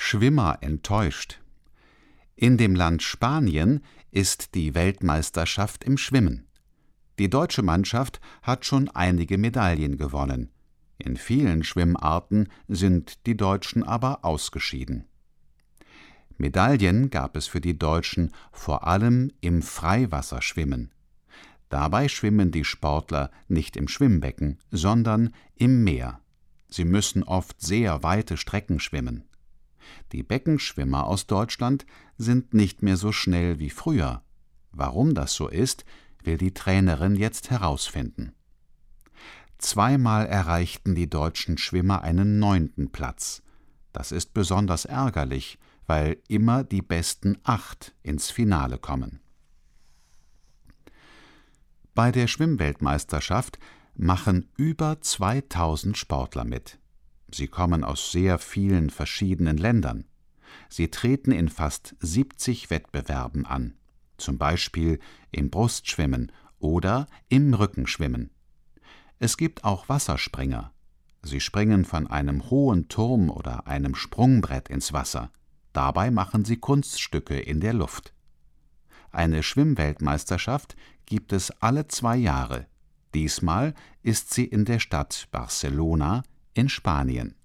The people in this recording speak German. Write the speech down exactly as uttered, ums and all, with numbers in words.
Schwimmer enttäuscht. In dem Land Spanien ist die Weltmeisterschaft im Schwimmen. Die deutsche Mannschaft hat schon einige Medaillen gewonnen. In vielen Schwimmarten sind die Deutschen aber ausgeschieden. Medaillen gab es für die Deutschen vor allem im Freiwasserschwimmen. Dabei schwimmen die Sportler nicht im Schwimmbecken, sondern im Meer. Sie müssen oft sehr weite Strecken schwimmen. Die Beckenschwimmer aus Deutschland sind nicht mehr so schnell wie früher. Warum das so ist, will die Trainerin jetzt herausfinden. Zweimal erreichten die deutschen Schwimmer einen neunten Platz. Das ist besonders ärgerlich, weil immer die besten acht ins Finale kommen. Bei der Schwimmweltmeisterschaft machen über zweitausend Sportler mit. Sie kommen aus sehr vielen verschiedenen Ländern. Sie treten in fast siebzig Wettbewerben an, zum Beispiel im Brustschwimmen oder im Rückenschwimmen. Es gibt auch Wasserspringer. Sie springen von einem hohen Turm oder einem Sprungbrett ins Wasser. Dabei machen sie Kunststücke in der Luft. Eine Schwimmweltmeisterschaft gibt es alle zwei Jahre. Diesmal ist sie in der Stadt Barcelona in Spanien.